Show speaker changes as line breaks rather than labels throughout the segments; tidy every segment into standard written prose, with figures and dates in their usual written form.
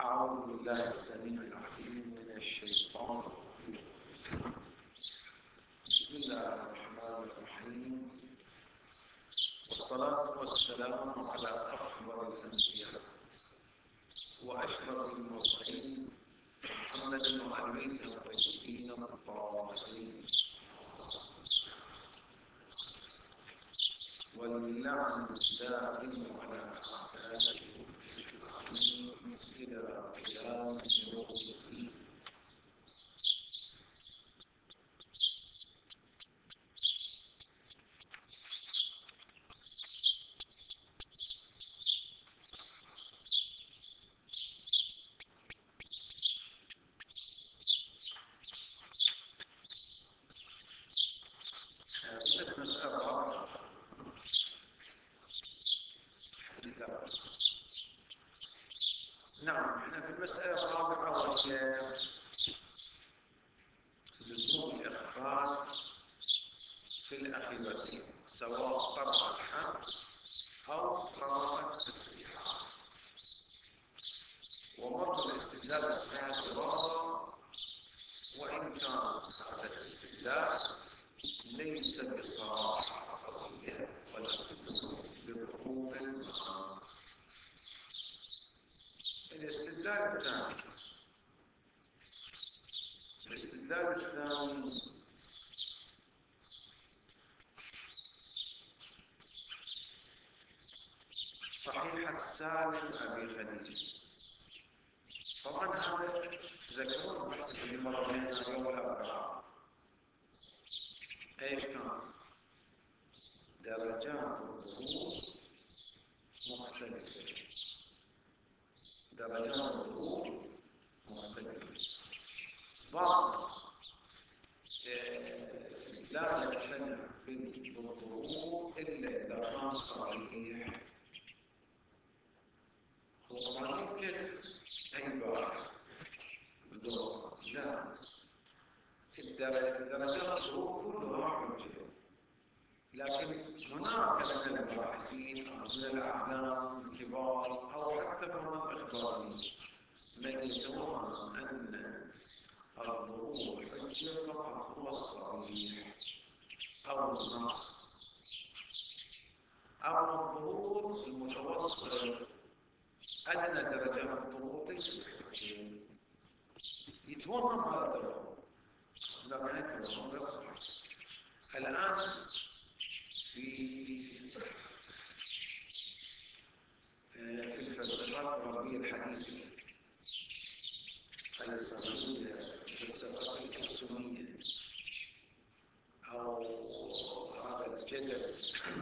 أعوذ بالله السميع العليم من الشيطان الرجيم. بسم الله الرحمن الرحيم، والصلاة والسلام على أفضل الأنبياء وأشرف المرسلين محمد وآله الطيبين الطاهرين، واللعن الدائم على أعدائهم إلى قيام يوم الدين. هذه المسألة الرابعة. نعم، احنا في المسألة الرابعة وهي لزوم الإخراج في الأخيرتين، سواء قرأ الحمد أو قرأ التسبيح. ومرض الاستدلال بهذه الرابعة، وإن كان هذا الاستدلال ليس بصراحة قوية ولكن بظهور المعاني. الاستدلال الثاني صحيحة سالم أبي خديجة. طبعا هذا ذكرون بحث اللي مر بيننا يوم الأربعاء. ايش كان؟ درجات الظهور مختلفة. بعض لا يقتنع بالظهور إلا إذا كان صحيح. هو ما يمكن أي باحث بدور لا، درجات الظهور كلها حجة، لكن هناك من الباحثين أو من الأعلام الكبار أو حتى من الإخباريين من يتوهم أن الظهور حجة فقط هو الصحيح أو النص، أما الظهور المتوسط أدنى درجات الظهور ليس بحجة. يتوهم هذا الظهور، لكن يتوهم غير صحيح. الآن في الفلسفات الغربية الحديثة اليسارية، الفلسفات الكلاسيكية، أو هذا الجدل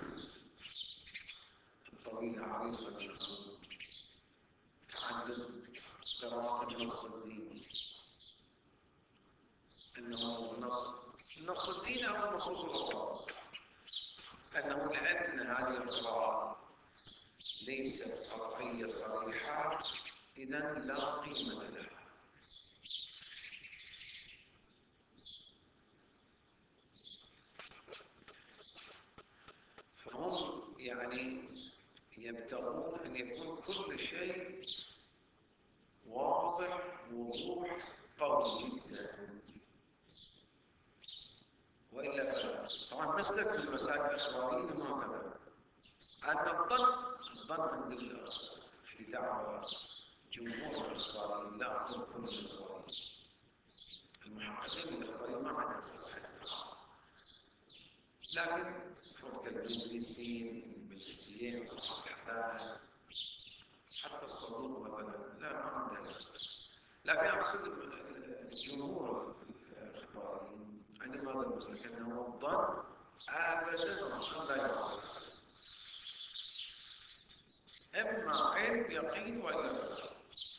الطويل العريض عن تعدد قراءات النص الديني، أنه النص الديني أو النصوص الأخرى، أنه لأن هذه القراءات ليست قطعية صريحة إذن لا قيمة لها. فهم يعني يبتغون أن يكون كل شيء واضح وضوح قوي جدا، وإلا فلا. طبعا مسلك من المسائل الإخباريين هكذا، أن الظن عند في دعوة جمهور الإخباريين، لا أقول كل الإخباريين، المحققين الإخباريين ما عندهم لكن فرق المجلسيين صحيحتان حتى الصدوق مثلا لا ما عندها المسألة. لكن أقصد الجمهور الإخباريين عندما هذا المسلك أنه الظن أبدا لا يعرف، إما علم يقين وإلا لا.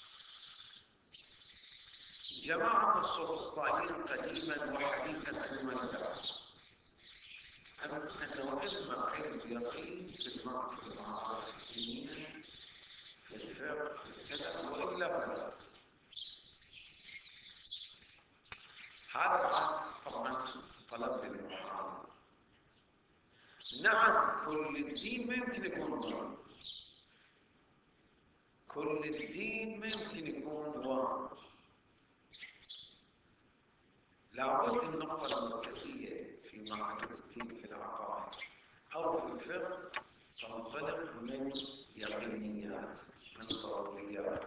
جماعة السفسطائيين قديما وحديثا أجمل أنه إما علم يقين في المعارف الدينية في الفقه في كذا وإلا فلا. هذا طبعا طلب للمحارب. نعم، كل الدين ما يمكن يكون ظن، كل الدين ما يمكن يكون وهم. لابد النقطة المركزية في معرفة الدين في العقائد أو في الفقه تنطلق من يقينيات، من ضروريات.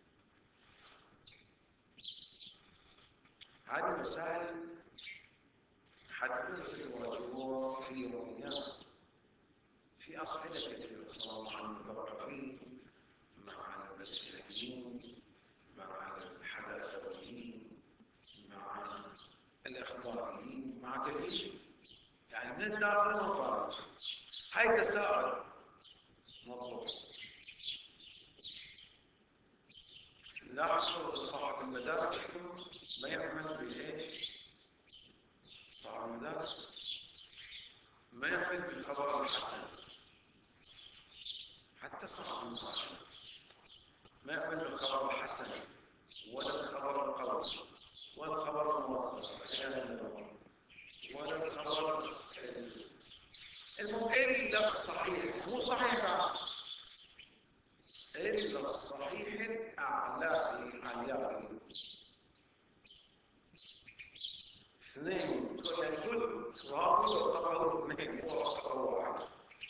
هذه مسائل حتى ستواجهوها في يوميات، في أسئلة كثيرة سواء مع المثقفين، مع المسيحيين، مع الحداثويين، مع الإخباريين، مع كثير، يعني من الداخل والخارج. هاي تساؤل مطلوب. لاحظوا صاحب المدارس ما يعمل بإيش؟ صاحب المدارس ما يعمل بالخبر الحسن، حتى صاحب المدارس ما يعمل بالخبر الحسن ولا الخبر القوي ولا الخبر الموثق ولا الخبر المهم إلا الصحيح، مو صحيح بعد، إلا الصحيح الأعلى. اثنين، يعني كل راوي يعتبر اثنين ويعتبر واحد.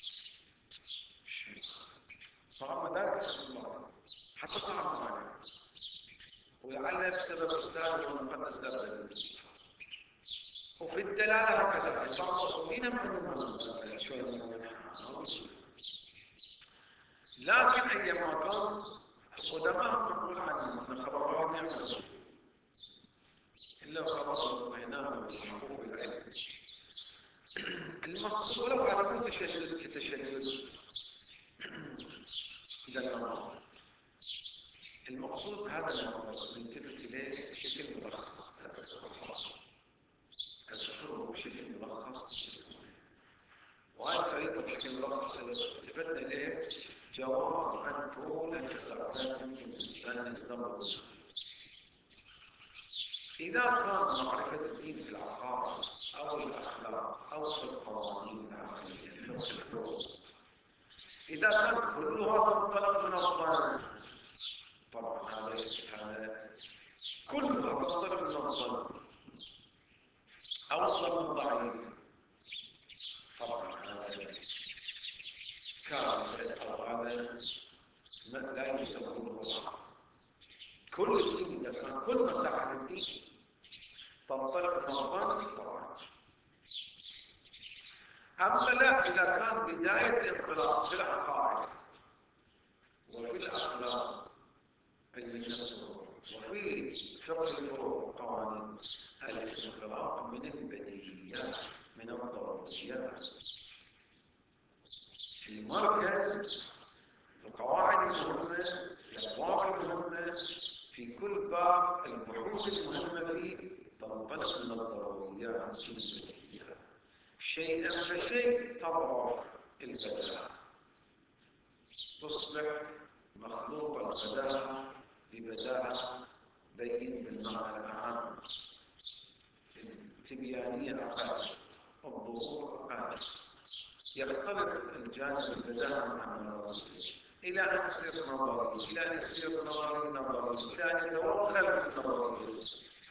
صعب مدارك حتى صعب معنا، ولعل بسبب أستاذه المقدس دبل. وفي الدلالة هكذا بعض الأصوليين معلومة شوية من لكن أيما كان القدماء نقول عنهم أن خبرهم يعملون إلا خبر هنا بالمعروف بالعلم. المقصود ولو هذا مو تشدد كتشدد للنظام، المقصود هذا الموضوع نلتفت إليه بشكل ملخص، أذكره بشكل ملخص، وهذه الخريطة بشكل ملخص اللي التفتنا إليه جواب عن كل التساؤلات يمكن الإنسان يستنبط. إذا كان معرفة الدين في العقائد أو الأخلاق أو في القوانين العقلية في الفروع، إذا كان كلها تنطلق من الظن، طبعا هذا كلها تنطلق من الظن أو الظن الضعيف، طبعا هذا كافر أو هذا لا يسمونه الحق. كل الدين إذا كان كل مساحة الدين تنطلق من الظن طبعا. أما لا، إذا كان بداية الانطلاق في العقائد وفي الأخلاق النفسية وفي فقه الفروع والقوانين الانطلاق من البديهيات من الضروريات. المركز القواعد المهمة، الأبواب المهمة في كل باب، البحوث المهمة فيه تنطلق من الضروريات من البديهيات. شيئا فشيء تضعف البداهة، تصبح مخلوط البداهة ببداهة بين بالمعنى الأعم، التبيانية أقل، الظهور أقل، يختلط الجانب البداهة مع النظرية إلى أن يصير نظري، إلى أن يصير نظري، إلى أن يتوغل في النظرية.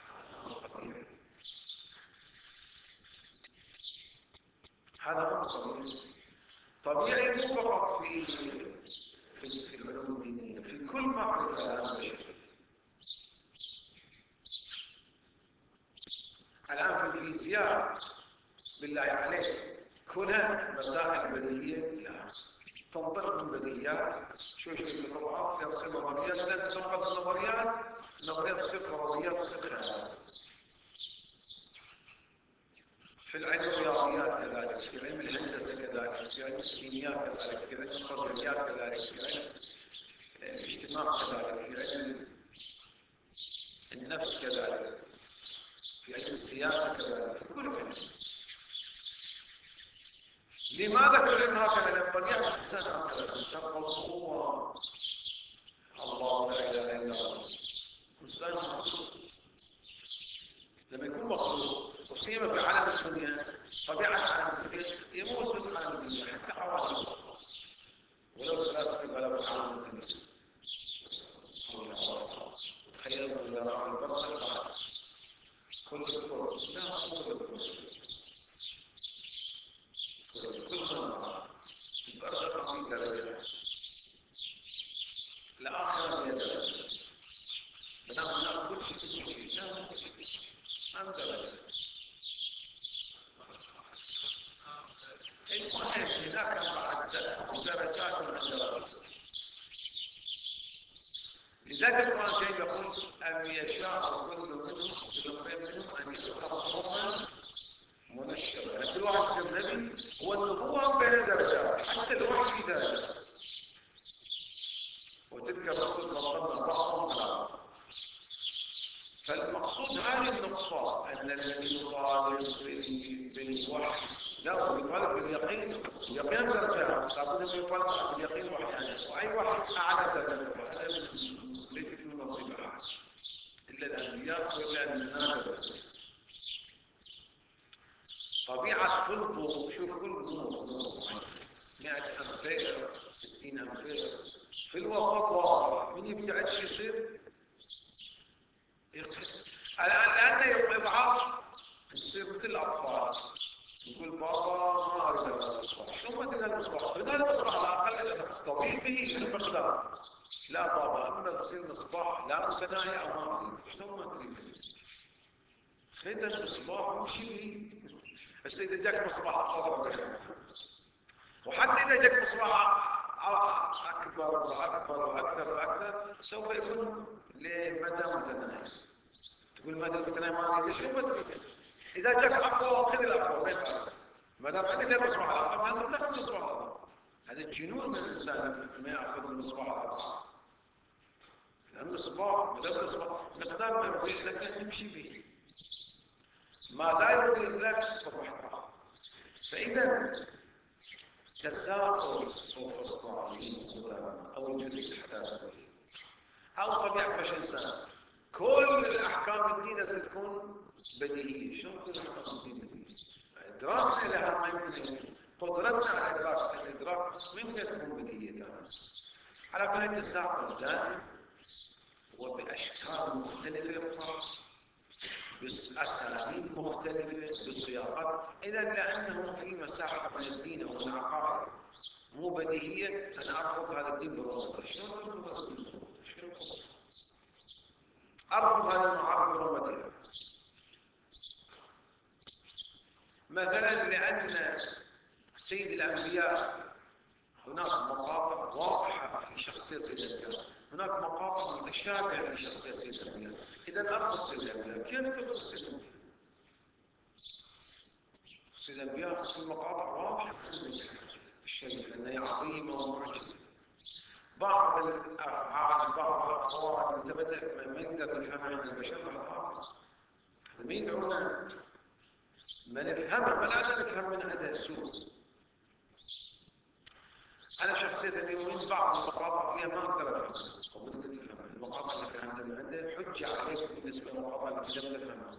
هذا هو طبيعي. طبيعي مو فقط في العلوم الدينية، في كل معرفة الآن بشرية. الآن في الفيزياء بالله عليك كلها مسائل بديهية، لا تنطلق من بديهيات شوي في الطبقات يصير نظريات، لا تنقذ النظريات تصير فرضيات تصير خيالات. في العلم الرياضيات كذلك، في علم الهندسة كذلك، في علم الكيمياء كذلك، في علم الطبيعيات كذلك، في علم الاجتماع كذلك، في علم النفس كذلك، في علم السياسة كذلك، في كل علم. لماذا كل علم هكذا؟ لأن طبيعة الإنسان هكذا، الإنسان هو الله لا إله إلا الله. الإنسان مخلوق، لما يكون مخلوق وسيما في عالم الدنيا، طبيعة عالم الدنيا يموت بس عالم الدنيا حتى حوالي ولو الفلاسفة بلا في عالم الدنيا. الآخر يدرج بنام لا كل شيء لا كل شيء أم درجة. المهم هناك بعد درجات عند ربك. لذلك القرآن الكريم يقول أم يشاء كل منهم أن يتخصصا منشرا. كل واحد يصير نبي. والنبوة بين درجات، حتى الوحي درجات. وتلك الرسل فضلنا بعضهم على بعض. فالمقصود هذه النقطة أن الذي يطالب بالوحي لا يطالب باليقين. اليقين درجات، لابد أن يطالب باليقين وحيانا. وأي وحي أعلى درجة، وهذا ليس في نصيب أحد إلا الأنبياء وإلا النادر. طبيعة كل ضوء، شوف كل نور 100 أمبير 60 أمبير في الوسط واضح. من يبتعد شو يصير؟ الآن يضعف، يصير مثل الأطفال يقول بابا ما أريد هذا المصباح. شو ما تريد المصباح؟ خذ هذا المصباح على الأقل تستطيع به المقدار. لا بابا أما تصير مصباح لا متناهي أو ما أريد. شلون ما تريد؟ خذ المصباح وامشي به. بس إذا جاك مصباح أفضل، وحتى إذا جاك مصباح أكبر وأكبر وأكثر وأكثر سوف يكون لمدى متناهي. تقول مدى المتناهي ما أريد. شو ما تريد؟ إذا جاك أقوى خذ الأقوى. وين قال؟ ما دام عندك المصباح الأقوى لازم تأخذ المصباح الأقوى. هذا الجنون من الإنسان ما يأخذ المصباح الأقوى. المصباح ما دام المصباح مقدار ما يرضيك لك تمشي به. ما لا يرضي لك فروح. فإذا تساقط السوفسطائيين أو الجزء الحداثي أو طبيعة بشر الإنسان، كل الأحكام الدين لازم تكون بديهية. شلون كل أحكام الدين بديهية؟ إدراكنا لها ما يمكن، قدرتنا على الإدراك ما يمكن تكون بديهية. على كل التساقط دائم وبأشكال مختلفة، بأساليب مختلفة، بسياقات. إذا لأنه في مساحة من الدين أو العقائد مو بديهية، أنا أرفض هذا الدين برمته. شلون أرفض هذا الدين برمته؟ شلون أرفض هذا المعارض برمتها؟ مثلا لأن سيد الأنبياء هناك مقاطع واضحة في شخصية سيد الأنبياء، هناك مقاطع متشابهة في شخصية سيد الأنبياء. إذا أرفض سيد الأنبياء. كيف ترفض سيد الأنبياء؟ سيد الأنبياء في مقاطع واضحة في الشريف أنها عظيمة ومعجزة. بعض الأفعال بعض الأقوال المثبتة ما نقدر نفهمها عن البشر بعض. هذا ما يدعونا ما نفهمها، ما لا نفهم من هذا السوء. أنا شخصيا اليومين بعض المقاطع فيها ما أقدر أفهمها وبدك تفهمها. المقاطع اللي فهمتها من عنده حجة عليك بالنسبة للمقاطع التي لم تفهمها.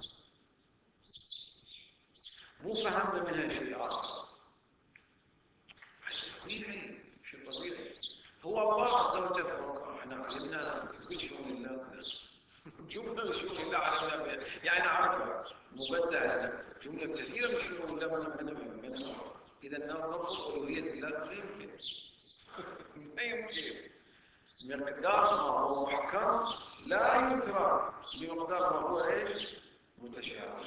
مو فهمنا منها شيء آخر. طبيعي، شيء طبيعي. هو الله عز وجل احنا علمنا كل شؤون الله. جملة شؤون الله علمنا يعني نعرفها مبدأ. جملة كثيرة من شؤون الله من نعرف. إذا نرفض ألوهية الله ما يمكن. ما يمكن. مقدار ما هو محكم لا يترك بمقدار ما هو ايش؟ متشابه.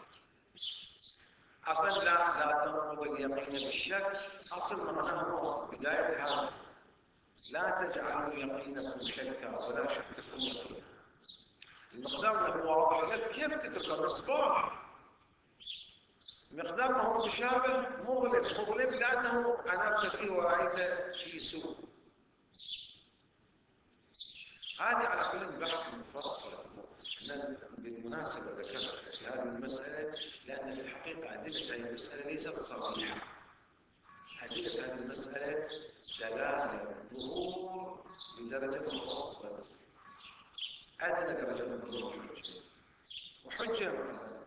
أصلا لا تنقض اليقين بالشك. أصل معناه هو بداية هذا لا تجعلوا يقينكم شكا ولا شككم يقينا. المقدار اللي هو واضح لك كيف تترك المصباح؟ مقدار ما هو متشابه مغلب لأنه أنفت فيه ورأيت فيه سوء. هذه على كل بحث مفصل. بالمناسبة ذكرت في هذه المسألة لأن في الحقيقة أدلة هذه المسألة ليست صريحة. أدلة هذه المسألة دلالة ظهور بدرجة متوسطة، أدنى درجة الظهور وحجة مع ذلك.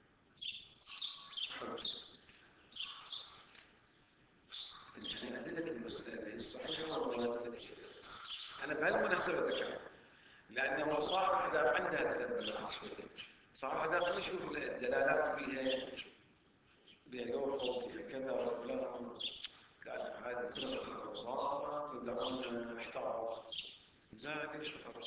يعني أدلة المسألة هي الصحيحة والروايات التي شفتها. أنا بهالمناسبة ذكرت لأنه صاحب أحداث عندها دلالات شوية. صاحب أحداث نشوف الدلالات بها لوحة وبها كذا وفلان. قال هذه كلها تخرصات تدعون احتراق. لا ليش خطر؟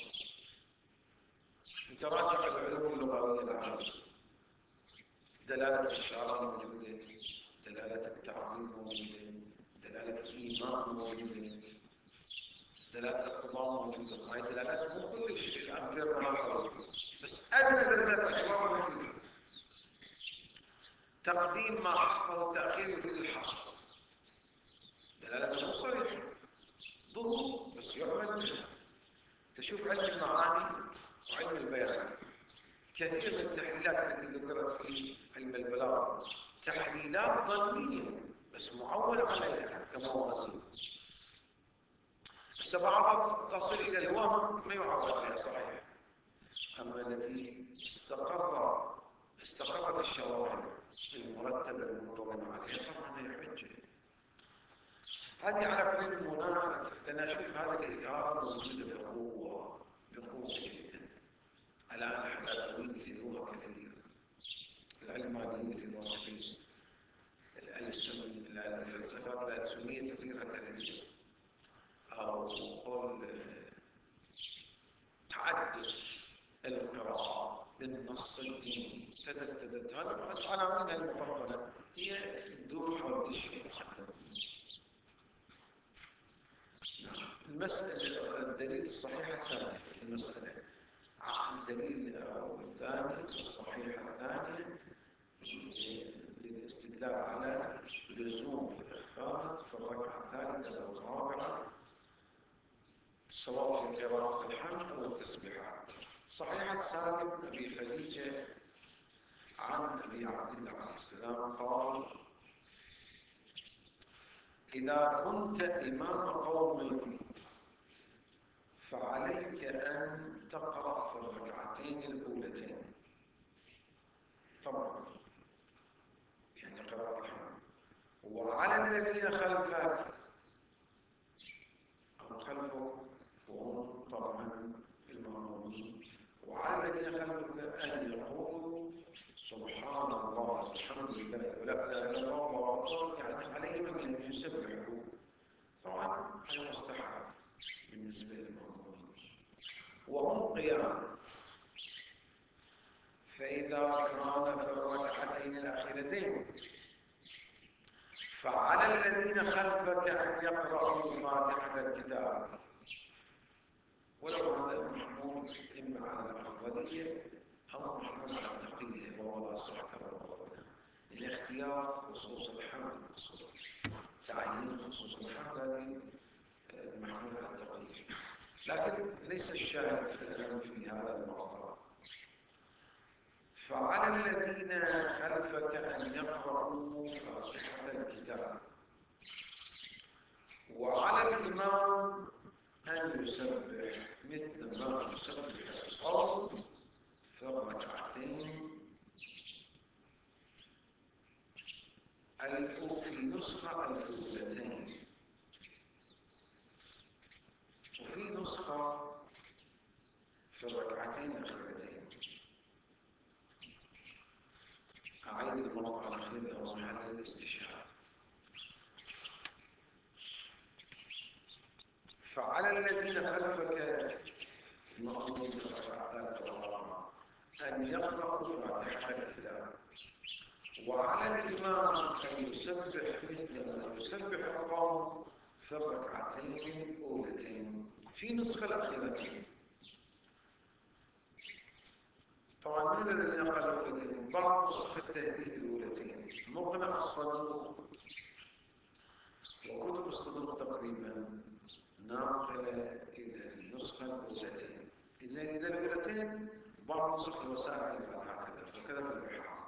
انت راجع العلوم اللغوية العامة، دلالة الإشارة موجودة، دلالة التعبير موجودة، دلالة الإيمان موجودة، دلالة الاقتضاء موجودة. هاي دلالات مو كل شيء الآن غير قوي، بس أدنى دلالات الاقتضاء موجودة. تقديم ما حقه التأخير يفيد الحصر، دلالة مو صريحة، ظهور بس يعمل بها. تشوف علم المعاني وعلم البيان، كثير من التحليلات التي ذكرت في علم البلاغة تحليلات ظنية بس معول عليها كموازين، بس بعضها تصل إلى الوهم ما يعرف بها صحيح. أما التي استقرت الشواهد المرتبة المنتظمة عليها طبعا هي حجة. هذه على كل المناهج، لأن أشوف هذه الإثارة موجودة بقوة جدا. الآن الحداثويين يسيروها كثير، العلمانيين يسيروها كثير، الفلسفات الألسنية تثيرها كثير، أو قول تعدد القراءة للنص الديني تدد. هذا العناوين المفضلة هي تدور حول الشيء. المسألة الدليل الصحيح الثاني في المسألة، الدليل الثاني الصحيح الثاني للاستدلال على لزوم الإخفاض في الركعة الثالثة والرابعة سواء في قراءة الحمد أو التسبيحات. صحيح سالم أبي خديجة عن أبي عبد الله عليه السلام قال: إذا كنت إمام قوم فعليك أن تقرأ في الركعتين الأولتين، طبعا يعني قراءة الحمد، وعلى الذين خلفك أو خلفك وهم طبعا المأمومين، وعلى الذين خلفك أن يقولوا سبحان الله الحمد لله ولا إله إلا الله والله أكبر، يعني عليهم أن يسبحوا. طبعا هذا مستحب بالنسبة للمأمومين وهم قيام. فإذا كان في الركعتين الأخيرتين فعلى الذين خلفك أن يقرأوا فاتحة الكتاب، ولو هذا محمول إما على الأفضلية أو محمول على التقية وهو لا صح كما الاختيار خصوص الحمد، تعيين خصوص الحمد هذه محمول على التقية، لكن ليس الشاهد في هذا الموضوع. فعلى الذين خلفك أن يقرأوا فاتحة الكتاب، وعلى الإمام أن يسبح مثل ما يسبح القوم في الركعتين في نسخة الأولتين، وفي نسخة في الركعتين الأخيرتين. أعيد الموضوع الأخير له محل الاستشهاد. فعلى الذين خلفك المأمومين في الركعة الثالثة والرابعة أن يقرأوا فاتحة الكتاب، وعلى الإمام أن يسبح مثل ما يسبح القوم في الركعتين الأولتين في نسخة الأخيرتين. طبعا من الذين قالوا الأولتين؟ بعض نسخ التهذيب الأولتين، مقنع الصدوق وكتب الصدوق تقريبا ناقلة إلى النسخة الأولتين. إذا إلى الأولتين بعض نسخ الوسائل بعد هكذا، وكذا في البحار.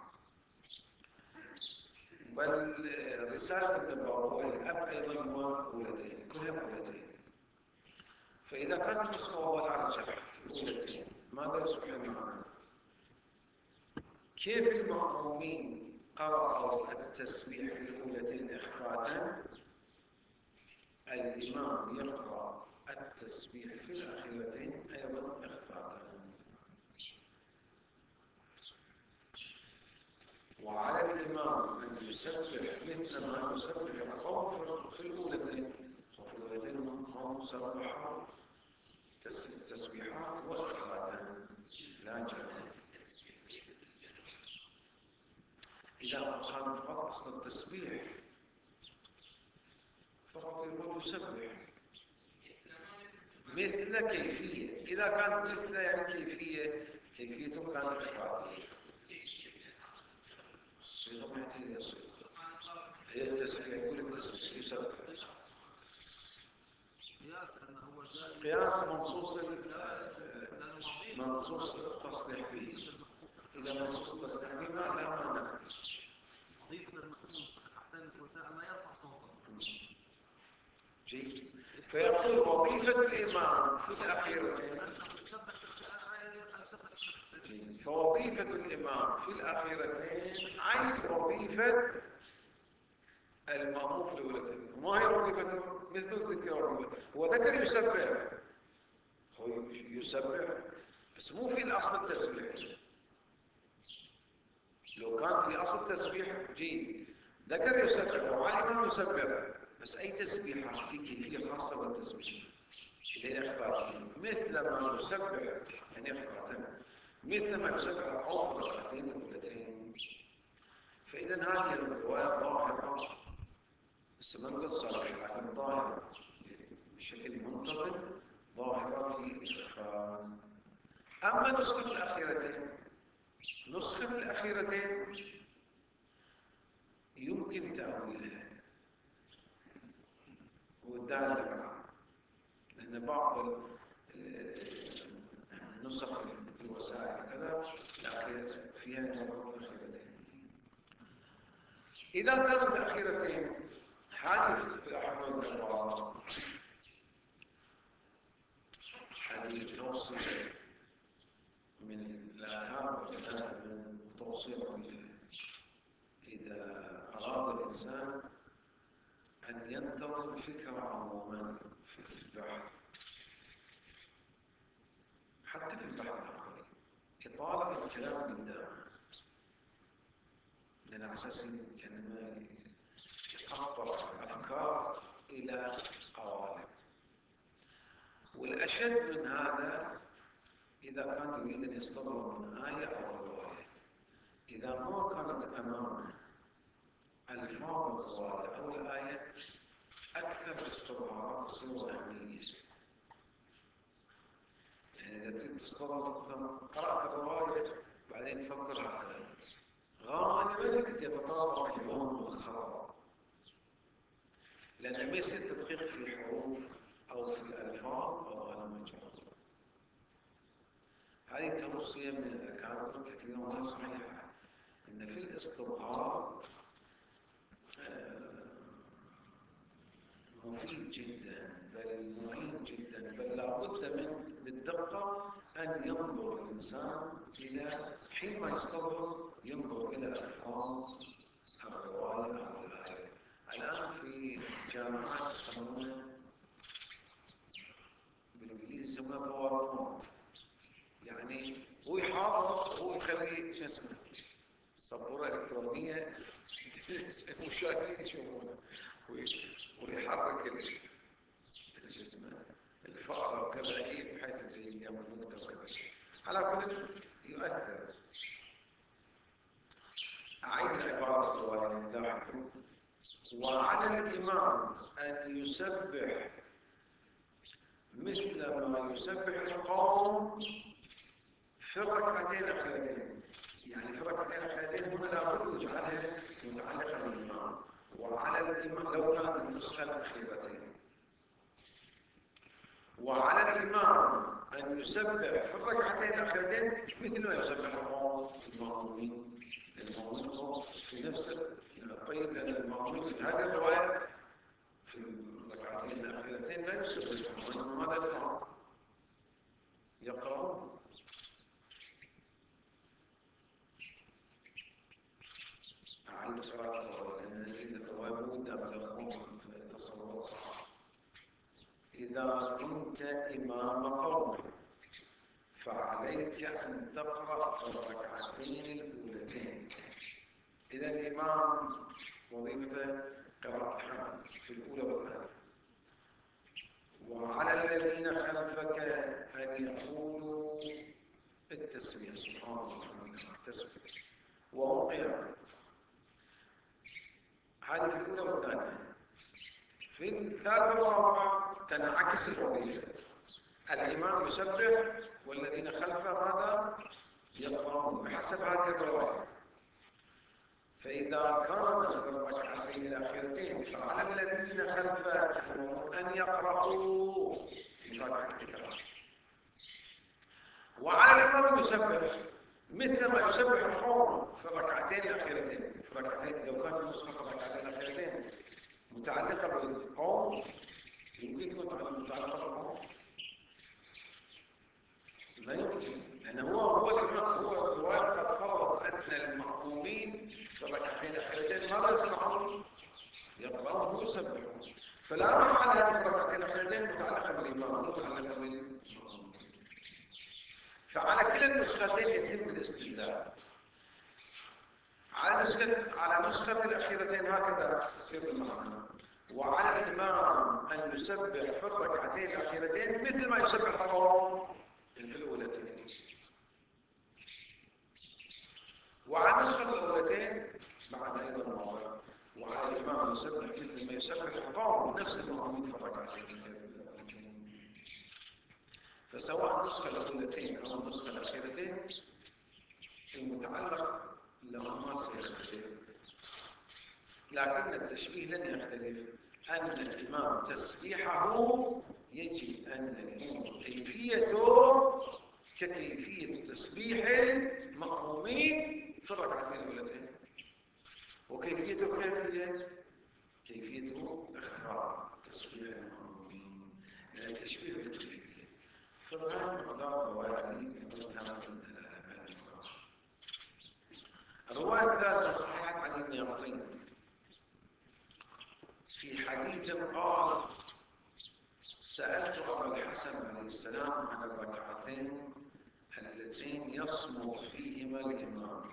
بل رسالة ابن بابويه الأب أيضا هو أولتين، كلها أولتين. فإذا كانت النسخة وهو الأرجح أولتين، ماذا يصبح المعنى؟ كيف المأمومين قرأوا التسبيح في الأولتين إخفاءً، الإمام يقرأ التسبيح في الأخيرتين أيضا إخفاءً. وعلى الإمام أن يسبح مثل ما يسبح القوم في الأولتين، وفي الأولتين هم سبحوا يحتاجها. إذا كان فقط أصل التسبيح فقط يقول يسبح مثل كيفية. إذا كانت مثل يعني كيفيته كانت إخبارية. الصيغة ما يحتاج صيغة، هي التسبيح، يقول التسبيح يسبح. قياس منصوص التصريح به. إذا منصوص التصريح به لا مانع. جيد. فيقول وظيفة الإمام في الأخيرتين، فوظيفة الإمام في الأخيرتين عين وظيفة المأموم في الأولتين. وما هي وظيفته؟ مثل ذكر وظيفته. هو ذكر يسبح، هو يسبح بس مو في الأصل التسبيح. لو كان في أصل التسبيح جيد، ذكر يسبح وعلم يسبح، بس أي تسبيحة في كيفية خاصة بالتسبيح اللي هي إخباتية، مثل ما يسبح يعني إخباتين، مثل ما يسبح القوم في الركعتين الأولتين. فإذا هذه الرواية ظاهرة، بس ما نقول صريحة لكن ظاهرة بشكل منتظم، ظاهرة في الإخبات. أما نسخة الأخيرتين يمكن تأويلها والدالة معها، لأن بعض النسخ في الوسائل كذا فيها لفظة الأخيرتين. إذا كانت الأخيرتين حادث في أحد الأبواب، حديث توصية من الآكام من توصية لطيفة. إذا أراد الإنسان أن ينتظم فكرة عموما في البحث، حتى في البحث العقلي، إطالة الكلام قدامه، لأن أساسا كلمة يقطع الأفكار إلى قوالب. والأشد من هذا إذا كان يريد أن يستظهر من آية أو رواية، إذا ما كانت أمامه ألفاظ الرواية أو الآية، أكثر الاستظهارات تصير وهمية. يعني إذا تريد تستظهر مثلا قرأت الرواية بعدين تفكر هكذا، غالبا يتطابق الوهم والخطأ، لأن ما يصير تدقيق في حروف أو في الألفاظ أو على مجال. هذه توصية من الأكابر كثيرا وهي صحيحة، إن في الاستظهار مفيد جدا، بل معين جدا، بل لابد من الدقة أن ينظر الإنسان إلى حين ما يستظهر، ينظر إلى ألفاظ الرواية أو الآية. الآن في جامعات يسمونها بالإنجليزي يسمونها باوربوينت، يعني هو يحافظ، هو يخلي شو اسمه سبورة إلكترونية المشاهدين يشوفونها، ويحرك الجسم الفأرة وكذا بحيث يعمل نكتة وكذا. على كل يؤثر. أعيد العبارة الرواية لاحظوا: وعلى الإمام أن يسبح مثل ما يسبح القوم في الركعتين الأخيرتين. يعني في الركعتين الأخيرتين هنا لابد يجعلها متعلقة بالإمام. وعلى الإمام لو كانت النسخة الأخيرتين، وعلى الإمام أن يسبح في الركعتين الأخيرتين مثل ما يسبح القوم المأمومين. المأمومين في نفس الطيب، لأن المأمومين في هذه الرواية في الركعتين الأخيرتين لا يسبحون، ماذا يصنعون؟ يقرأون. أعيد قراءة الرواية لأن نجد الرواية مودة بالأخوان في تصور الصحابة. إذا كنت إمام قوم فعليك أن تقرأ في الركعتين الأولتين. إذا الإمام وظيفته قراءة الحمد في الأولى والثانية. وعلى الذين خلفك أن يقولوا التسبيح سبحان الله والحمد لله التسبيح وهو قيام. هذه في الأولى والثانية. في الثالثة والرابعة تنعكس الوظيفة، الإمام يسبح والذين خلفه ماذا؟ يقرأون بحسب هذه الرواية. فإذا كان في الركعتين الأخيرتين فعلى الذين خلفه أن يقرأوا في فاتحة الكتاب، وعلى الإمام يسبح مثل ما يسبح القوم في الركعتين الأخيرتين. في الركعتين لو كانت النسخة في الركعتين الأخيرتين متعلقة بالقوم يمكن تكون متعلقة بالقوم؟ لا يمكن، لأن هو الإمام، هو الرواية قد فرضت أن المأمومين في الركعتين الأخيرتين ماذا يصنعون؟ يقرأون ويسبحون. فلا محل هذه الركعتين الأخيرتين متعلقة بالإمام متعلقة بالمأمومين. فعلى كلا النسختين يتم الاستدلال. على نسخة الأخيرتين هكذا تصير المعنى، وعلى الإمام أن يسبح في الركعتين الأخيرتين مثل ما يسبح القوم في الأولتين. وعلى نسخة الأولتين بعد أيضا موضع، وعلى الإمام يسبح مثل ما يسبح القوم نفس المؤمنين في الركعتين الأولتين. فسواء النسخة الأولتين أو النسخة الأخيرتين المتعلق لهما سيختلف، لكن التشبيه لن يختلف، أن الإمام تسبيحه يجب أن يكون كيفيته ككيفية تسبيح المأمومين في الركعتين الأولتين. وكيفيته كيفيته إخراج تسبيح المأمومين، يعني التشبيه بالكيفية. فهذا مقدار رواية الرواية الثالثة صحيحة عن ابن عطية في حديث قال: سألت أبا الحسن عليه السلام عن الركعتين اللتين يصمت فيهما الإمام.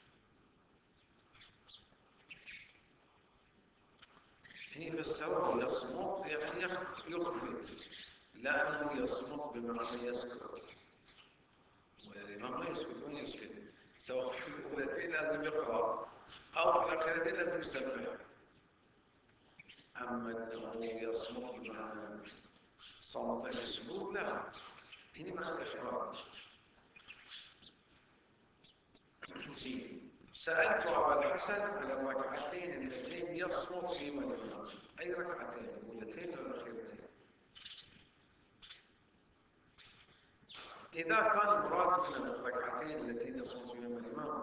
هنا فسره يصمت يعني يخفت، لأنه يصمت بمعنى يسكت، والإمام ما يسكت. وين يسكت؟ سواء في الأولتين لازم يقرأ أو في الأخيرتين لازم يسبح. أما أنه يصمت بمعنى صمت السكوت لا، هنا معنى الإخراج. سألت أبا الحسن على الركعتين اللتين يصمت فيهما الإمام، أي ركعتين؟ الأولتين ولا الأخيرتين؟ إذا كان المراد من الركعتين اللتين يصمت فيهما الإمام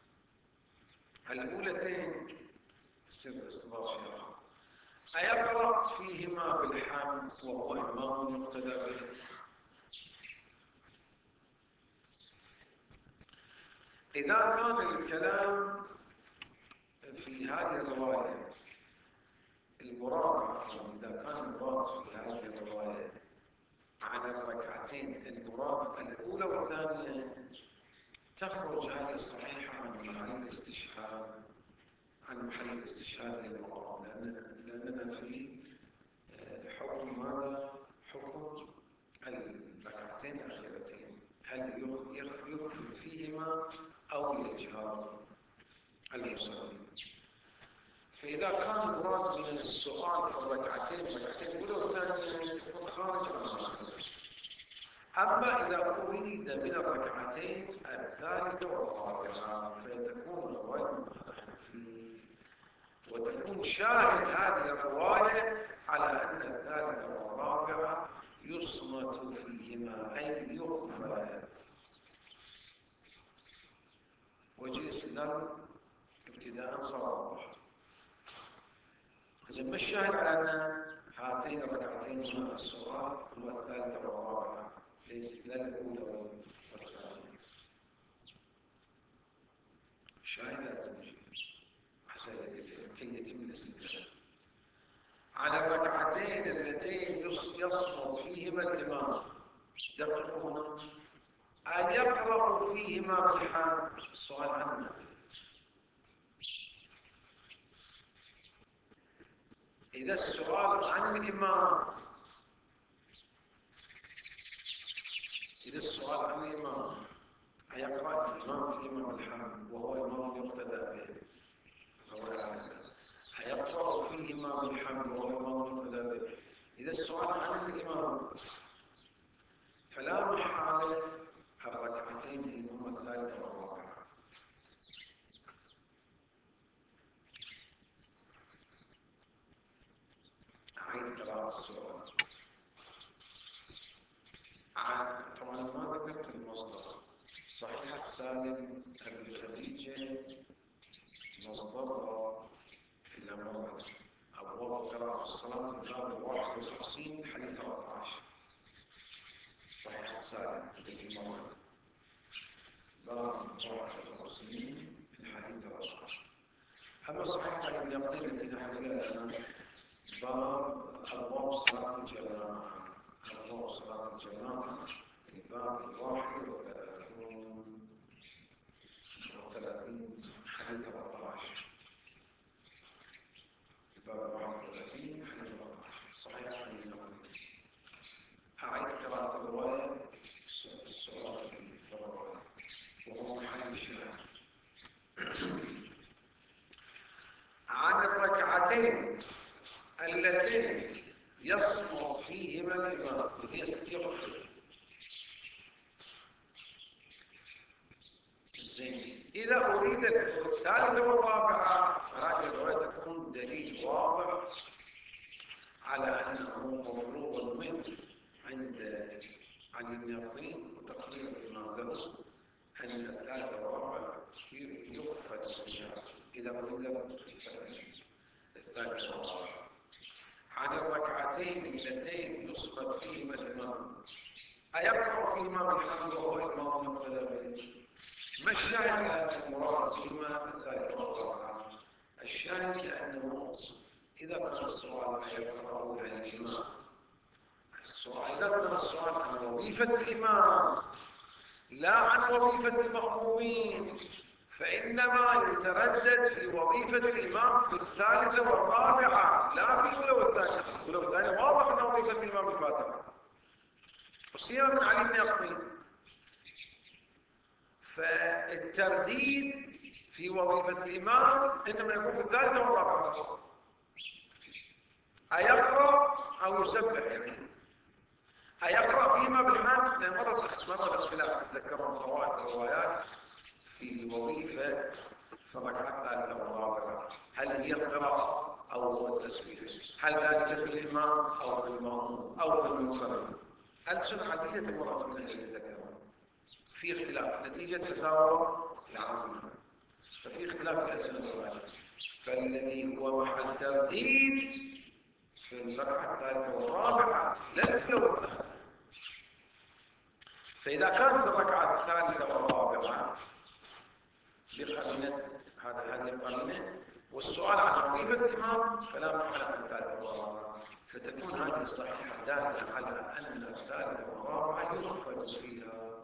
الأولتين يصير استضاف شيء آخر. أيقرأ فيهما بالحمد وهو إمام يقتدى به؟ إذا كان الكلام في هذه الرواية المراد، إذا كان المراد في هذه الرواية عن الركعتين المراد الأولى والثانية، تخرج هذه الصحيحة عن محل الاستشهاد للمقام، لأننا في حكم ماذا؟ حكم الركعتين الأخيرتين، هل يخفت فيهما أو يجهر المصلي. فإذا كان المراد من السؤال في الركعتين الأولى والثانية تكون خارج عن المعتبر. أما إذا أريد من الركعتين الثالثة والرابعة فتكون الرواية فيه، وتكون شاهد هذه الرواية على أن الثالثة والرابعة يصمت فيهما أي يخفت. وجه الاستدلال ابتداء صار واضح. إذا ما الشاهد على أن هاتين الركعتين هما السؤال هو الثالثة والرابعة، ليس لا الأولى والثانية. الشاهد لازم كي يتم الاستدلال على الركعتين اللتين يصمت فيهما الإمام. دققوا هنا، أيقرأ فيهما بالحمد؟ السؤال عنه. إذا السؤال عن الإمام، أيقرأ الإمام فيهما بالحمد وهو إمام يقتدى به؟ أيقرأ فيهما بالحمد وهو إمام يقتدى به؟ إذا السؤال عن الإمام فلا محالة الركعتين اللي هما الثالثة والرابعة. أعيد قراءة السؤال. طبعا ما ذكرت المصدر. صحيحة سالم أبي خديجة مصدرها في الأمر أبواب قراءة الصلاة الباب 51 حديث 13. صحيحة سالم التي مرت باب 51 في الحديث 13. أما صحيحة ابن يقين التي نحن فيها الآن باب أبواب صلاة الجماعة. أبواب صلاة الجماعة الباب 31 حديث 13. الباب 31 حديث 13 صحيح ابن يقين. أعيد قراءة الرواية. السؤال في الرواية وهو محل الشاهد. عن الركعتين اللتين يصمت فيهما الإمام إذا أريد الثالثة والرابعة فهذه الرواية تكون دليل واضح على أنه مفروغ منه عند علي بن يقين وتقرير الإمام له أن الثالثة والرابعة يخفت فيها إذا أريد الثالثة والرابعة. عن الركعتين اللتين يصمت فيهما الإمام أيقرأ فيهما بالحمد وهو إمام يقتدى به؟ ما الشاهد أن المراد فيهما الثالثة والرابعة؟ الشاهد أنه إذا كان السؤال أيقرأ عن الإمام إذا كان السؤال عن وظيفة الإمام لا عن وظيفة المأمومين فإنما يتردد في وظيفة الإمام في الثالثة والرابعة لا في الأولى والثانية. الأولى والثانية واضح أن وظيفة الإمام الفاتحة وسيما من علي بن يقين. فالترديد في وظيفة الإمام إنما يكون في الثالثة والرابعة. أيقرأ أو يسبح يعني أيقرأ فيما بالحمد. مر الاختلاف تذكرون طوائف الروايات في الوظيفة في الركعة الثالثة والرابعة هل هي القراءة أو هو التسبيح؟ هل ذلك في الإمام أو في المأموم أو في المنفرد؟ ألسن عديدة مرات من أهل تذكرون في اختلاف نتيجة فتاوى العامة ففي اختلاف في ألسن الروايات. فالذي هو محل ترديد في الركعة الثالثة والرابعة لا الأولى والثانية. فإذا كانت الركعة الثالثة والرابعة بقرينة هذه القرينة والسؤال عن وظيفة الإمام فلا محل عن الثالثة والرابعة فتكون هذه الصحيحة دالة على أن الثالثة والرابعة يخفت فيها.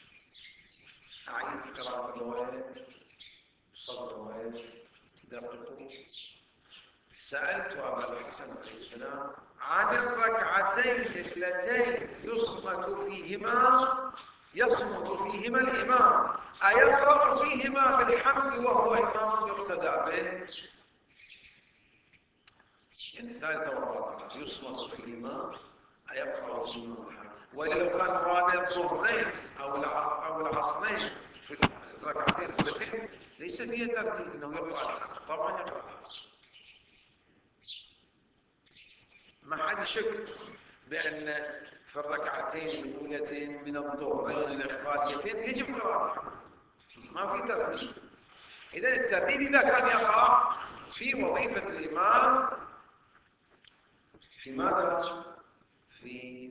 أعيد قراءة الرواية صدر الرواية دققوا. سألت أبا الحسن عليه السلام عن الركعتين اللتين يصمت فيهما الإمام أيقرأ فيهما بالحمد وهو إمام يقتدى به؟ يعني الثالثة والرابعة يصمت فيهما أيقرأ فيهما بالحمد. ولو كان مراد الظهرين أو العصرين في الركعتين اللتين ليس فيها ترديد أنه يقرأ الحمد طبعا يقرأ. ما حد يشك بأن في الركعتين الأولتين من الظهرين الإخباريتين يجب قراءتها ما في ترديد. إذا الترديد إذا كان يقع في وظيفة الإمام في ماذا؟ في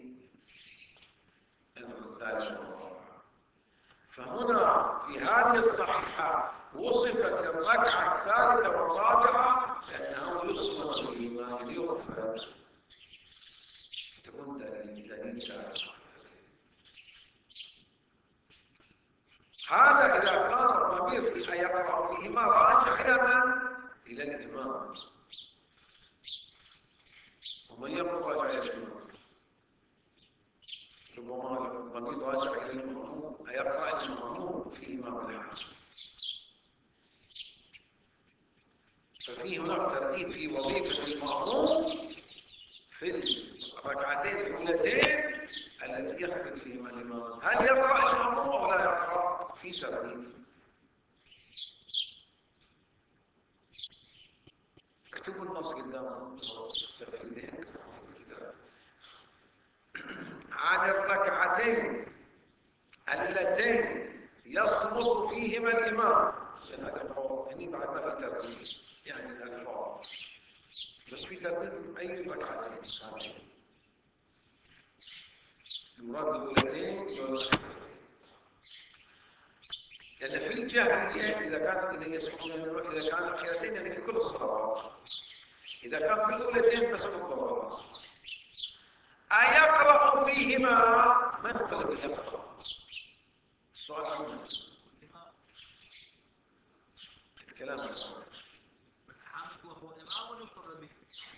الثالثة والرابعة. فهنا في هذه الصحيحة وصفت الركعة الثالثة والرابعة بأنه يصمت الإمام يخفت تكون دليل كافي. هذا إذا كان الضمير يقرأ فيهما راجع إلى من؟ إلى الإمام. ومن يقرأ راجع إلى الإمام ربما الضمير راجع إلى المأموم أيقرأ المأموم فيهما بالحال. ففي هناك ترديد في وظيفة المأموم في الركعتين الأولتين التي يثبت فيهما الإمام. هل يقرأ المأموم أو لا يقرأ؟ في ترديد. اكتبوا النص قدامكم السفيدين عن الركعتين اللتين يصمت فيهما الإمام. عشان هذا القول هني بعد ما في ترديد يعني الألفاظ، بس في ترديد أي ركعتين هاتين المراد الأولتين والأخيرتين. لأن في الجاهلية إذا يسمعون إذا كان الأخيرتين يعني في كل الصلوات، إذا كان في الأولتين بس مضطر. أيقرأ فيهما؟ من هو الذي يقرأ؟ السؤال عنه الكلام الآن
وهو إمام يقرأ به.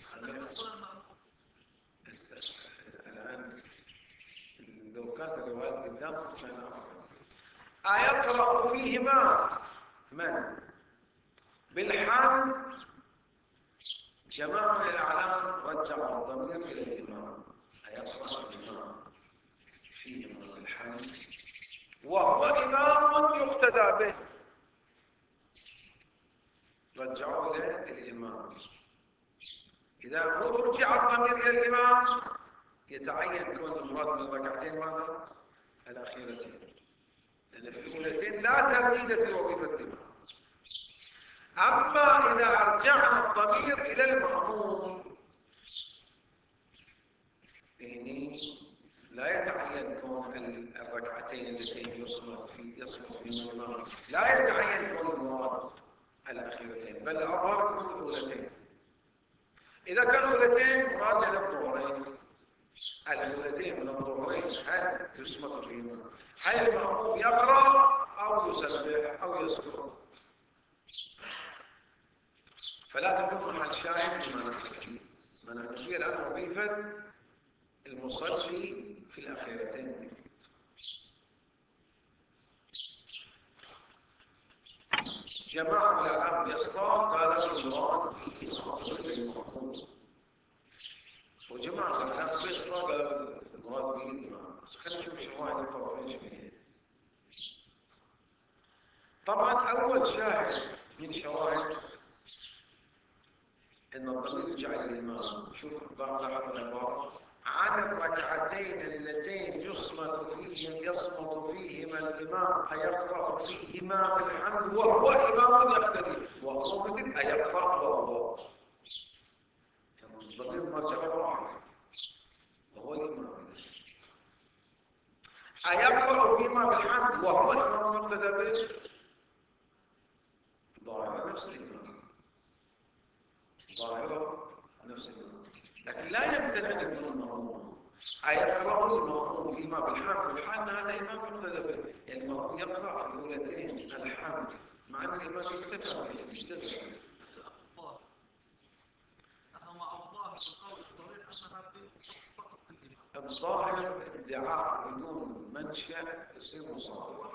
الآن لو كانت الرواية قدامكم كان أفضل. أيقرأ فيهما من؟ بالحمد جماعة من الأعلام رجعوا الضمير إلى الإمام. أيقرأ الإمام فيهما بالحمد وهو إمام يقتدى به، رجعوا إلى الإمام. إذا رجع الضمير إلى الإمام يتعين كون المراد من الركعتين ماذا؟ الأخيرتين، لأن في الأولتين لا ترديد في وظيفة الإمام. أما إذا أرجعنا الضمير إلى المأموم يعني لا يتعين كون الركعتين اللتين يصمت فيهما الإمام، لا يتعين كون المراد الأخيرتين، بل أظهر كون الأولتين. إذا كانوا الأولتين مراد إلى الظهرين، الأولتين من الظهرين هل يصمت فيهما؟ هل المأموم يقرأ أو يسبح أو يسكت؟ فلا تكون محل شاهد لما نحن فيه. ما نحن فيه الآن وظيفة المصلي في الأخيرتين. جماعة من الأعلام بإصرار قالوا المراد فيه التصديق المفهوم، وجماعة من الأعلام بإصرار قالوا المراد به الإمام. بس خلينا نشوف شواهد الطرفين شوية. طبعا أول شاهد من شواهد إن الضمير يرجع إلى الإمام. شوف لاحظ العبارة عن الركعتين اللتين يصمت فيهما الإمام أيقرأ فيهما بالحمد وهو إمام يقتدي، وهو مثل أيقرأ وهو يعني الضمير مرجع واحد وهو الإمام. أيقرأ فيهما بالحمد وهو إمام يقتدى به، ظاهرة نفس الإمام، ظاهرة نفس الإمام، لكن لا يمتنع أن يكون المأموم. أيقرأ المأموم فيما بالحمد والحال هذا إمام يقتدى به، يعني المأموم يقرأ في الأولتين الحمد مع أن الإمام يكتفى به مش تزعل. الظاهر ادعاء بدون منشأ يصير مصادر.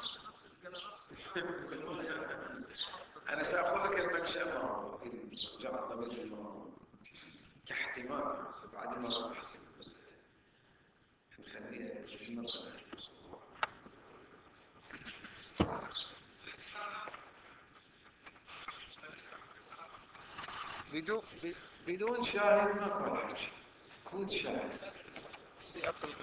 أنا سأقول لك المنشأ ما هو إذن رجع الضمير للمأموم كاحتمال بعد ما أحسب المسألة نخليها في المسألة بدون شاهد ما قال حاجة. كون شاهد